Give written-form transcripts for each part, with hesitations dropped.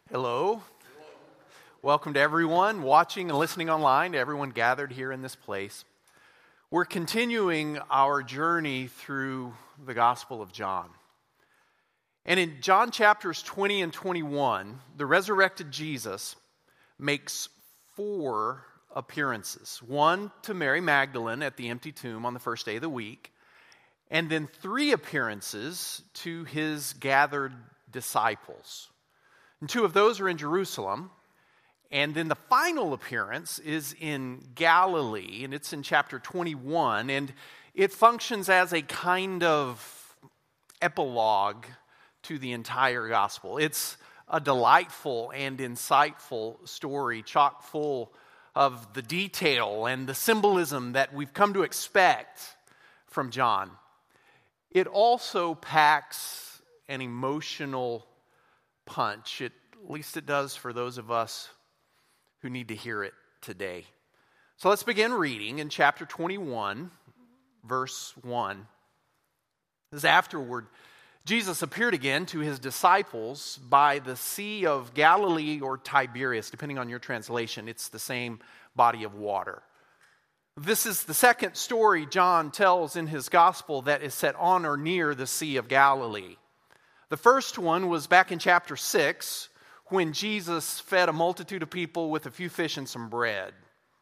Hello. Welcome to everyone watching and listening online, to everyone gathered here in this place. We're continuing our journey through the Gospel of John. And in John chapters 20 and 21, the resurrected Jesus makes 4 appearances. One to Mary Magdalene at the empty tomb on the first day of the week, and then 3 appearances to his gathered disciples. And 2 of those are in Jerusalem. And then the final appearance is in Galilee, and it's in chapter 21. And it functions as a kind of epilogue to the entire gospel. It's a delightful and insightful story, chock full of the detail and the symbolism that we've come to expect from John. It also packs an emotional punch. At least it does for those of us who need to hear it today. So let's begin reading in chapter 21, verse 1. This afterward, Jesus appeared again to his disciples by the Sea of Galilee or Tiberias, depending on your translation. It's the same body of water. This is the second story John tells in his gospel that is set on or near the Sea of Galilee. The first one was back in chapter 6, when Jesus fed a multitude of people with a few fish and some bread.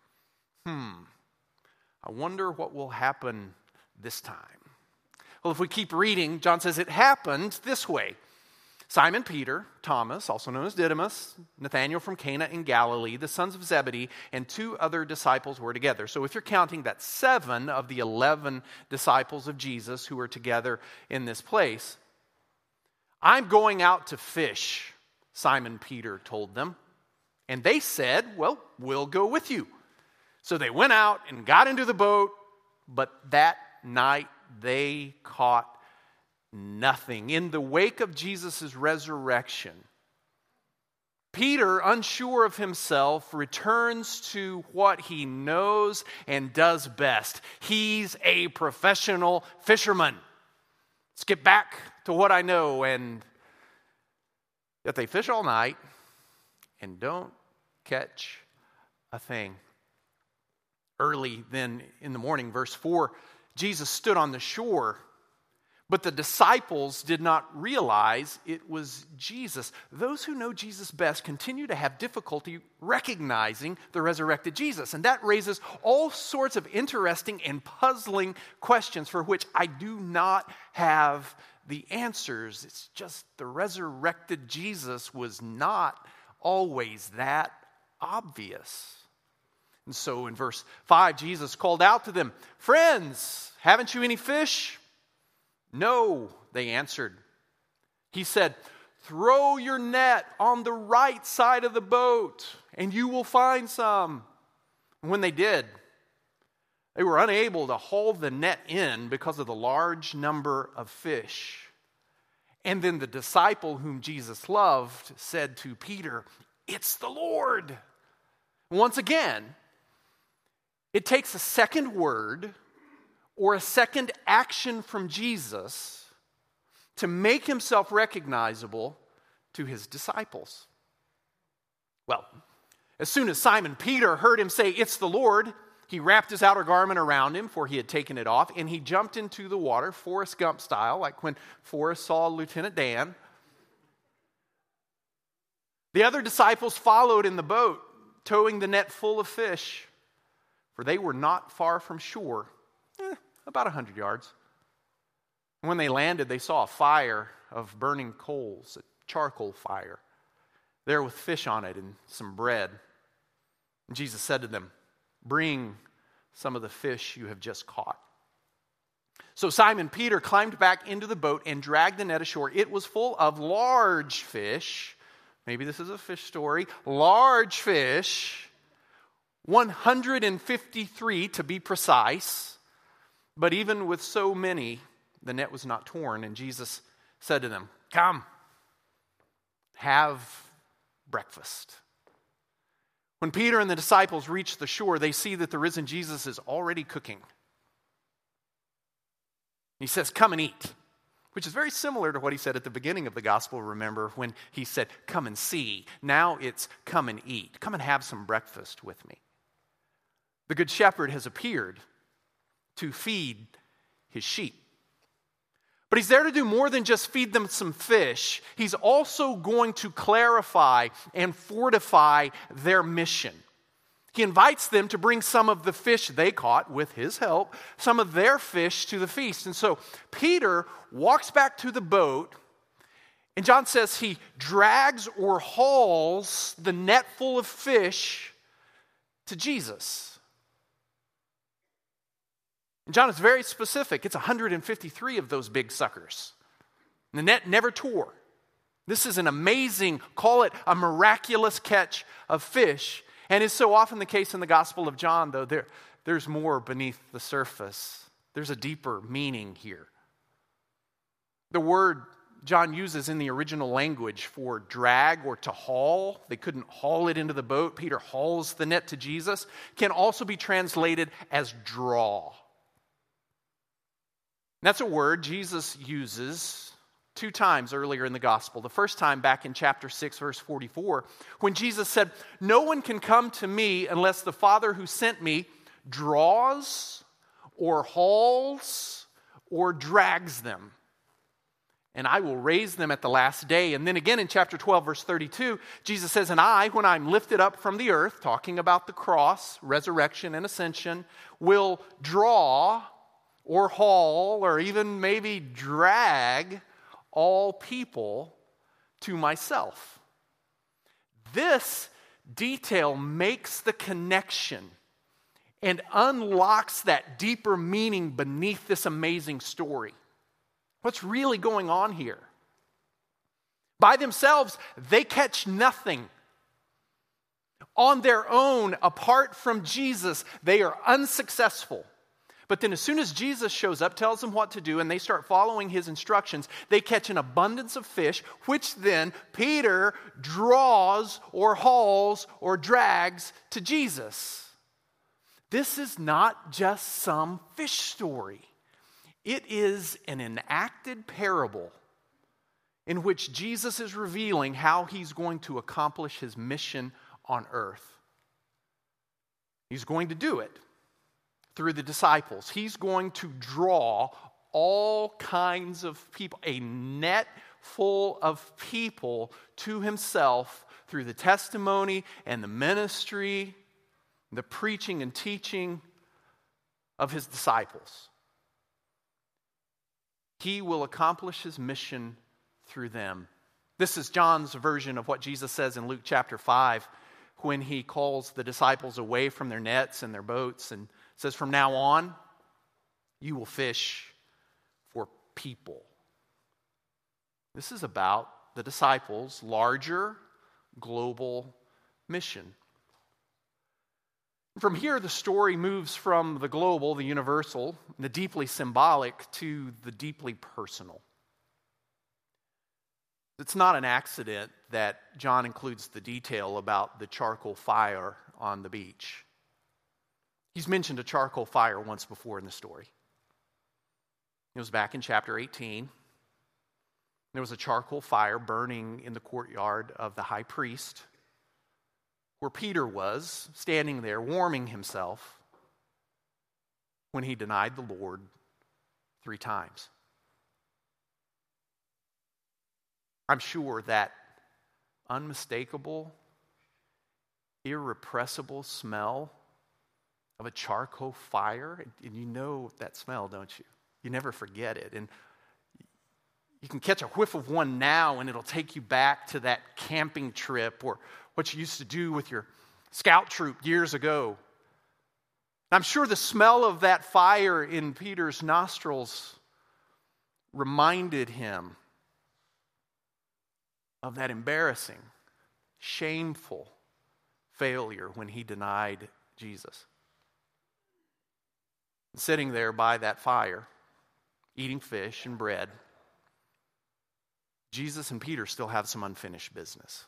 I wonder what will happen this time. Well, if we keep reading, John says it happened this way. Simon Peter, Thomas, also known as Didymus, Nathanael from Cana in Galilee, the sons of Zebedee, and 2 other disciples were together. So if you're counting, that's 7 of the 11 disciples of Jesus who were together in this place. I'm going out to fish, Simon Peter told them. And they said, well, we'll go with you. So they went out and got into the boat, but that night they caught nothing. In the wake of Jesus' resurrection, Peter, unsure of himself, returns to what he knows and does best. He's a professional fisherman. Let's get back to what I know. And yet they fish all night and don't catch a thing. Early then in the morning, verse 4, Jesus stood on the shore, but the disciples did not realize it was Jesus. Those who know Jesus best continue to have difficulty recognizing the resurrected Jesus. And that raises all sorts of interesting and puzzling questions for which I do not have the answers. It's just the resurrected Jesus was not always that obvious. And so in verse 5, Jesus called out to them, "Friends, haven't you any fish?" "No," they answered. He said, "Throw your net on the right side of the boat, and you will find some." And when they did, they were unable to haul the net in because of the large number of fish. And then the disciple whom Jesus loved said to Peter, "It's the Lord." Once again, it takes a second word or a second action from Jesus to make himself recognizable to his disciples. Well, as soon as Simon Peter heard him say, "It's the Lord," he wrapped his outer garment around him, for he had taken it off, and he jumped into the water, Forrest Gump style, like when Forrest saw Lieutenant Dan. The other disciples followed in the boat, towing the net full of fish, for they were not far from shore, about 100 yards. When they landed, they saw a fire of burning coals, a charcoal fire, there with fish on it and some bread. And Jesus said to them, "Bring some of the fish you have just caught." So Simon Peter climbed back into the boat and dragged the net ashore. It was full of large fish. Maybe this is a fish story. Large fish, 153 to be precise. But even with so many, the net was not torn. And Jesus said to them, "Come, have breakfast." When Peter and the disciples reach the shore, they see that the risen Jesus is already cooking. He says, "Come and eat." which is very similar to what he said at the beginning of the gospel, remember, when he said, come and see. Now it's come and eat. Come and have some breakfast with me. The Good Shepherd has appeared to feed his sheep. But he's there to do more than just feed them some fish. He's also going to clarify and fortify their mission. He invites them to bring some of the fish they caught with his help, some of their fish to the feast. And so Peter walks back to the boat, and John says he drags or hauls the net full of fish to Jesus. And John is very specific. It's 153 of those big suckers. The net never tore. This is an amazing, call it a miraculous catch of fish. And is so often the case in the Gospel of John, though, there's more beneath the surface. There's a deeper meaning here. The word John uses in the original language for drag or to haul, they couldn't haul it into the boat. Peter hauls the net to Jesus, can also be translated as draw. That's a word Jesus uses 2 times earlier in the gospel. The first time back in chapter 6, verse 44, when Jesus said, "No one can come to me unless the Father who sent me draws or hauls or drags them. And I will raise them at the last day." And then again in chapter 12, verse 32, Jesus says, "And I, when I'm lifted up from the earth," talking about the cross, resurrection, and ascension, "will draw or haul or even maybe drag all people to myself." This detail makes the connection and unlocks that deeper meaning beneath this amazing story. What's really going on here? By themselves, they catch nothing. On their own, apart from Jesus, they are unsuccessful. But then as soon as Jesus shows up, tells them what to do, and they start following his instructions, they catch an abundance of fish, which then Peter draws or hauls or drags to Jesus. This is not just some fish story. It is an enacted parable in which Jesus is revealing how he's going to accomplish his mission on earth. He's going to do it through the disciples. He's going to draw all kinds of people, a net full of people to himself through the testimony and the ministry, the preaching and teaching of his disciples. He will accomplish his mission through them. This is John's version of what Jesus says in Luke chapter 5 when he calls the disciples away from their nets and their boats and says, "From now on, you will fish for people." This is about the disciples' larger global mission. From here, the story moves from the global, the universal, the deeply symbolic, to the deeply personal. It's not an accident that John includes the detail about the charcoal fire on the beach. He's mentioned a charcoal fire once before in the story. It was back in chapter 18. There was a charcoal fire burning in the courtyard of the high priest, where Peter was standing there warming himself when he denied the Lord 3 times. I'm sure that unmistakable, irrepressible smell of a charcoal fire, and you know that smell, don't you? You never forget it. And you can catch a whiff of one now and it'll take you back to that camping trip or what you used to do with your scout troop years ago. I'm sure the smell of that fire in Peter's nostrils reminded him of that embarrassing, shameful failure when he denied Jesus. Sitting there by that fire, eating fish and bread, Jesus and Peter still have some unfinished business.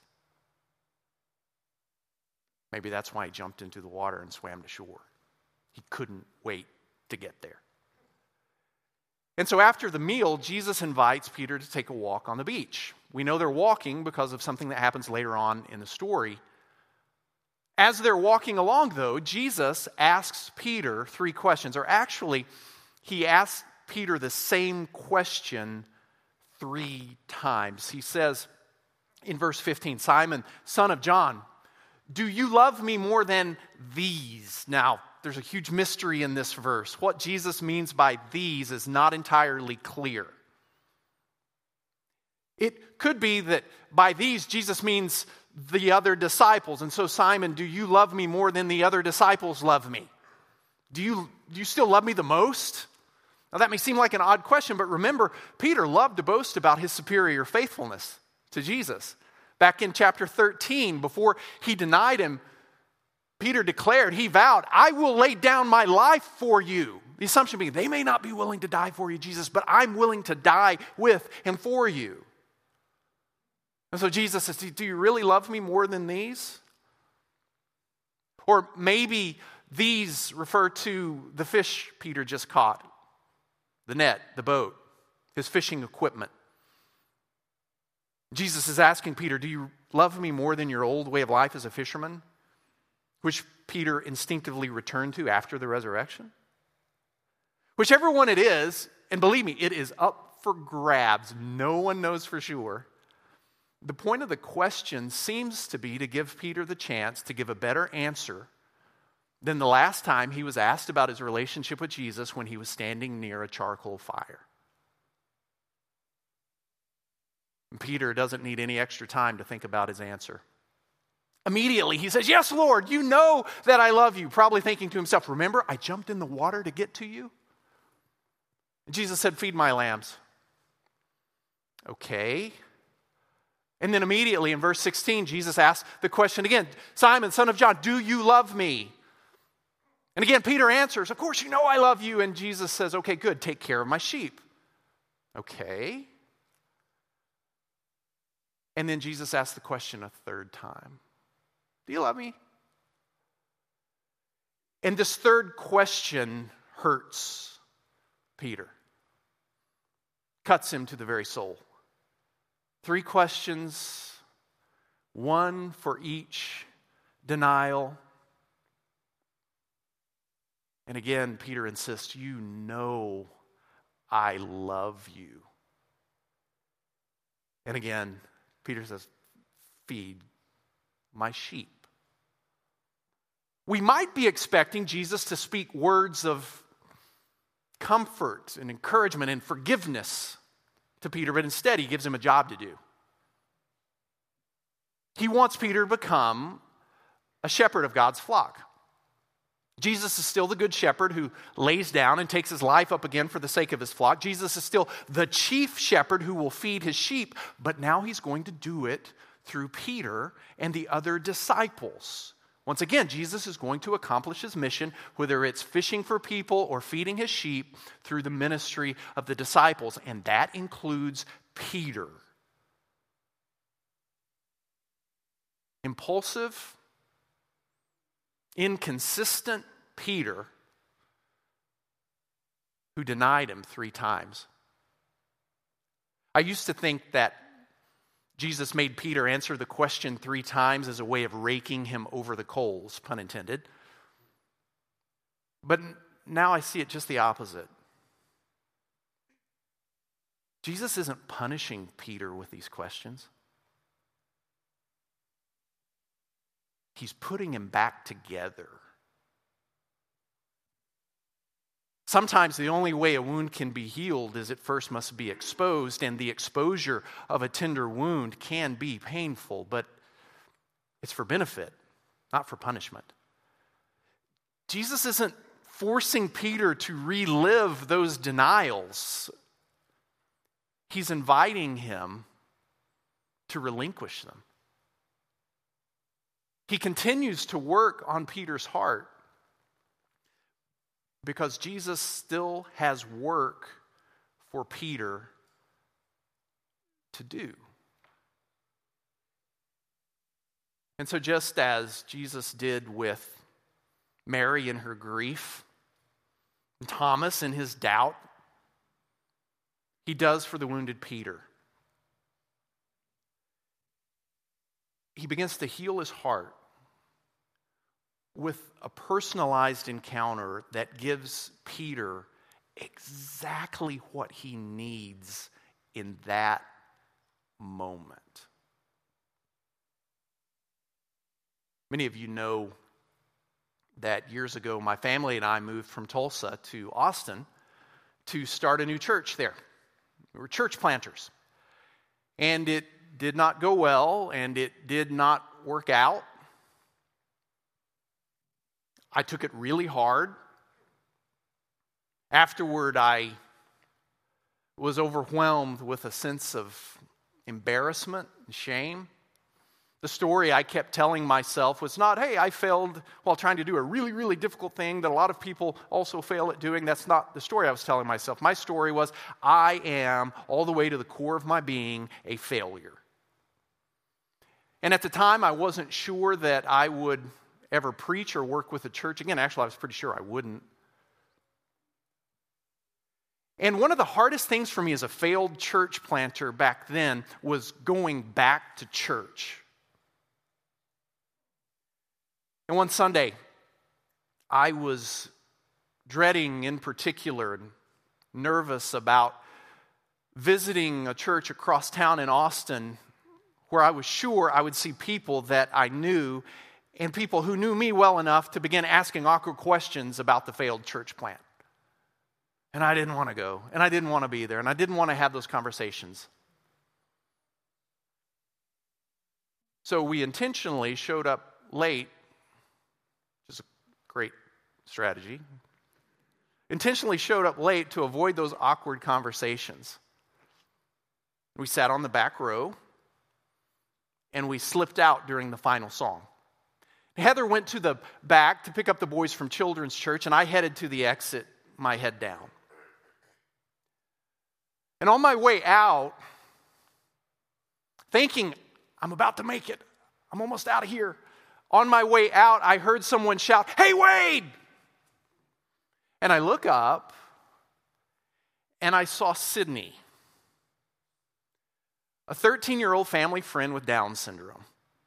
Maybe that's why he jumped into the water and swam to shore. He couldn't wait to get there. And so after the meal, Jesus invites Peter to take a walk on the beach. We know they're walking because of something that happens later on in the story. As they're walking along, though, Jesus asks Peter 3 questions. Or actually, he asks Peter the same question 3 times. He says in verse 15, "Simon, son of John, do you love me more than these?" Now, there's a huge mystery in this verse. What Jesus means by these is not entirely clear. It could be that by these, Jesus means the other disciples. And so, Simon, do you love me more than the other disciples love me? Do you still love me the most? Now, that may seem like an odd question, but remember, Peter loved to boast about his superior faithfulness to Jesus. Back in chapter 13, before he denied him, Peter declared, he vowed, "I will lay down my life for you." The assumption being, they may not be willing to die for you, Jesus, but I'm willing to die with and for you. And so Jesus says, do you really love me more than these? Or maybe these refer to the fish Peter just caught, the net, the boat, his fishing equipment. Jesus is asking Peter, do you love me more than your old way of life as a fisherman, which Peter instinctively returned to after the resurrection? Whichever one it is, and believe me, it is up for grabs. No one knows for sure. The point of the question seems to be to give Peter the chance to give a better answer than the last time he was asked about his relationship with Jesus when he was standing near a charcoal fire. And Peter doesn't need any extra time to think about his answer. Immediately he says, "Yes, Lord, you know that I love you." Probably thinking to himself, "Remember, I jumped in the water to get to you?" And Jesus said, "Feed my lambs." Okay. And then immediately in verse 16, Jesus asks the question again, "Simon, son of John, do you love me?" And again, Peter answers, "Of course you know I love you." And Jesus says, "Okay, good, take care of my sheep." Okay. And then Jesus asks the question a 3rd time. "Do you love me?" And this 3rd question hurts Peter. Cuts him to the very soul. 3 questions, 1 for each denial. And again, Peter insists, "You know I love you." And again, Peter says, "Feed my sheep." We might be expecting Jesus to speak words of comfort and encouragement and forgiveness to Peter, but instead he gives him a job to do. He wants Peter to become a shepherd of God's flock. Jesus is still the good shepherd who lays down and takes his life up again for the sake of his flock. Jesus is still the chief shepherd who will feed his sheep, but now he's going to do it through Peter and the other disciples. Once again, Jesus is going to accomplish his mission, whether it's fishing for people or feeding his sheep, through the ministry of the disciples, and that includes Peter. Impulsive, inconsistent Peter, who denied him 3 times. I used to think that Jesus made Peter answer the question 3 times as a way of raking him over the coals, pun intended. But now I see it just the opposite. Jesus isn't punishing Peter with these questions. He's putting him back together. Sometimes the only way a wound can be healed is it first must be exposed, and the exposure of a tender wound can be painful, but it's for benefit, not for punishment. Jesus isn't forcing Peter to relive those denials. He's inviting him to relinquish them. He continues to work on Peter's heart because Jesus still has work for Peter to do. And so just as Jesus did with Mary in her grief, and Thomas in his doubt, He does for the wounded Peter. He begins to heal his heart with a personalized encounter that gives Peter exactly what he needs in that moment. Many of you know that years ago, my family and I moved from Tulsa to Austin to start a new church there. We were church planters. And it did not go well, and it did not work out. I took it really hard. Afterward, I was overwhelmed with a sense of embarrassment and shame. The story I kept telling myself was not, hey, I failed while trying to do a really, really difficult thing that a lot of people also fail at doing. That's not the story I was telling myself. My story was, I am, all the way to the core of my being, a failure. And at the time, I wasn't sure that I would ever preach or work with a church again. Actually, I was pretty sure I wouldn't. And one of the hardest things for me as a failed church planter back then was going back to church. And one Sunday, I was dreading in particular and nervous about visiting a church across town in Austin where I was sure I would see people that I knew and people who knew me well enough to begin asking awkward questions about the failed church plant. And I didn't want to go, and I didn't want to be there, and I didn't want to have those conversations. So we intentionally showed up late, which is a great strategy. Intentionally showed up late to avoid those awkward conversations. We sat on the back row, and we slipped out during the final song. Heather went to the back to pick up the boys from children's church, and I headed to the exit, my head down. And on my way out, thinking, I'm about to make it. I'm almost out of here. On my way out, I heard someone shout, "Hey, Wade!" And I look up, and I saw Sydney, a 13-year-old family friend with Down syndrome.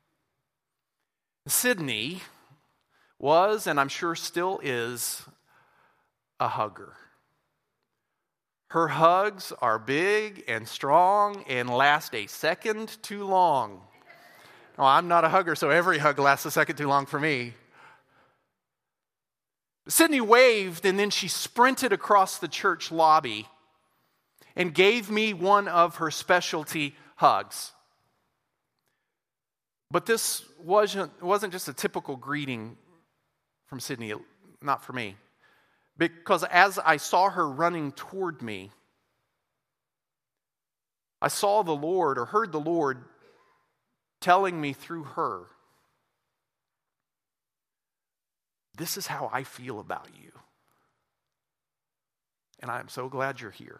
Sydney was, and I'm sure still is, a hugger. Her hugs are big and strong and last a second too long. Well, I'm not a hugger, so every hug lasts a second too long for me. Sydney waved, and then she sprinted across the church lobby and gave me one of her specialty hugs. But this wasn't just a typical greeting from Sydney, not for me. Because as I saw her running toward me, I saw the Lord, or heard the Lord, telling me through her, "This is how I feel about you. And I'm so glad you're here."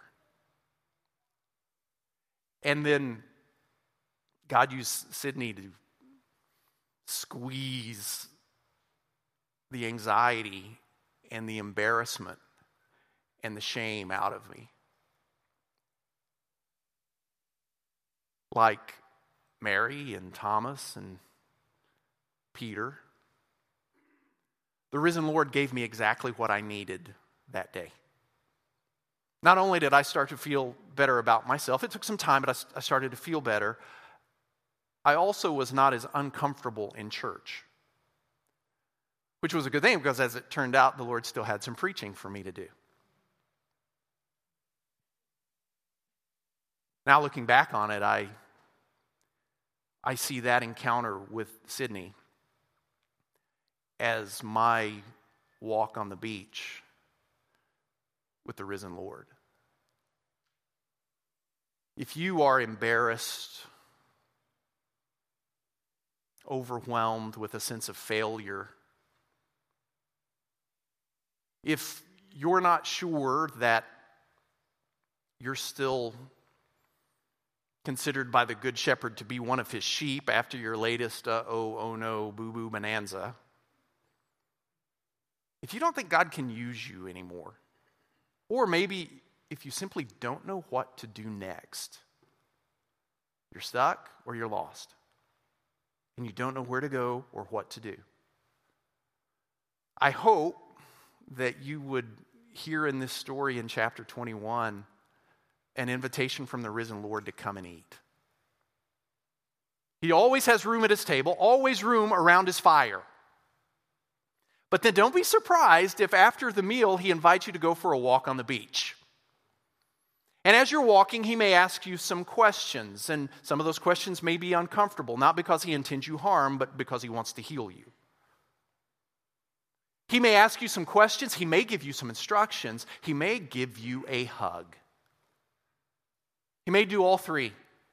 And then God used Sydney to squeeze the anxiety and the embarrassment and the shame out of me. Like Mary and Thomas and Peter, the risen Lord gave me exactly what I needed that day. Not only did I start to feel better about myself, it took some time, but I started to feel better. I also was not as uncomfortable in church, which was a good thing because as it turned out, the Lord still had some preaching for me to do. Now looking back on it, I see that encounter with Sydney as my walk on the beach with the risen Lord. If you are embarrassed, overwhelmed with a sense of failure, if you're not sure that you're still considered by the Good Shepherd to be one of his sheep after your latest oh no, boo-boo bonanza, if you don't think God can use you anymore, or maybe if you simply don't know what to do next. You're stuck or you're lost. And you don't know where to go or what to do. I hope that you would hear in this story in chapter 21 an invitation from the risen Lord to come and eat. He always has room at his table, always room around his fire. But then don't be surprised if after the meal he invites you to go for a walk on the beach. And as you're walking, he may ask you some questions, and some of those questions may be uncomfortable, not because he intends you harm, but because he wants to heal you. He may ask you some questions, he may give you some instructions, he may give you a hug. He may do all three.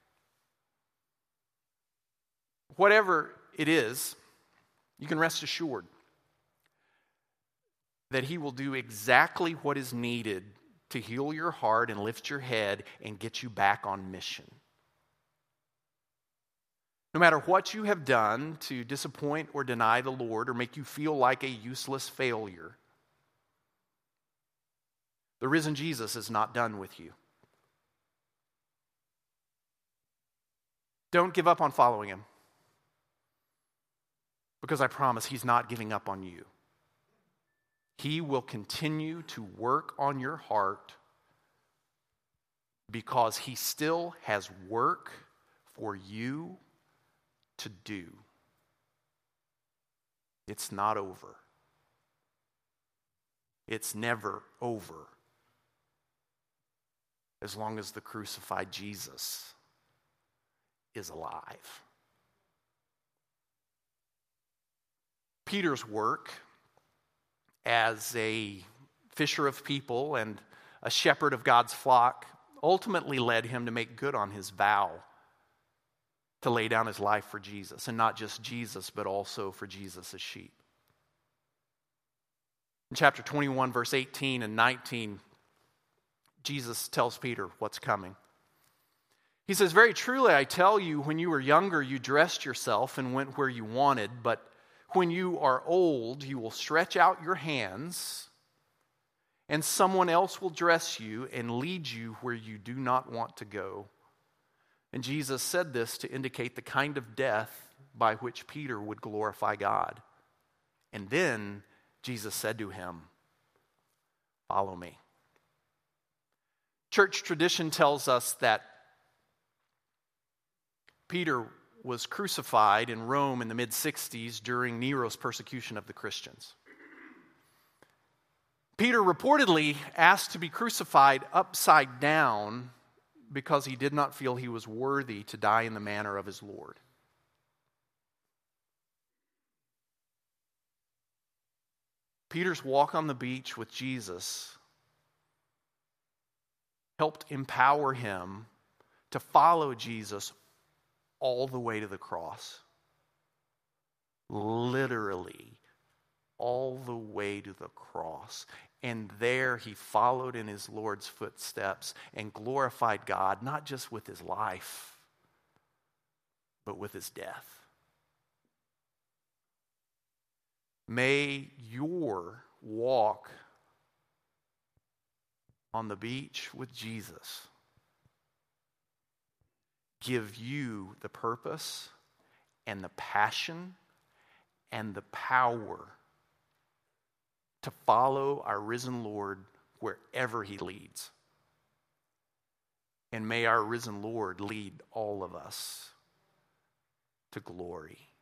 Whatever it is, you can rest assured that he will do exactly what is needed to heal your heart and lift your head and get you back on mission. No matter what you have done to disappoint or deny the Lord or make you feel like a useless failure, the risen Jesus is not done with you. Don't give up on following him, because I promise he's not giving up on you. He will continue to work on your heart because he still has work for you to do. It's not over. It's never over as long as the crucified Jesus is alive. Peter's work as a fisher of people and a shepherd of God's flock ultimately led him to make good on his vow to lay down his life for Jesus, and not just Jesus, but also for Jesus' sheep. In chapter 21, verse 18 and 19, Jesus tells Peter what's coming. He says, "Very truly I tell you, when you were younger, you dressed yourself and went where you wanted, but when you are old, you will stretch out your hands, and someone else will dress you and lead you where you do not want to go." And Jesus said this to indicate the kind of death by which Peter would glorify God. And then Jesus said to him, "Follow me." Church tradition tells us that Peter was crucified in Rome in the mid-60s during Nero's persecution of the Christians. Peter reportedly asked to be crucified upside down because he did not feel he was worthy to die in the manner of his Lord. Peter's walk on the beach with Jesus helped empower him to follow Jesus all the way to the cross. Literally, all the way to the cross. And there he followed in his Lord's footsteps and glorified God, not just with his life, but with his death. May your walk on the beach with Jesus give you the purpose and the passion and the power to follow our risen Lord wherever he leads. And may our risen Lord lead all of us to glory.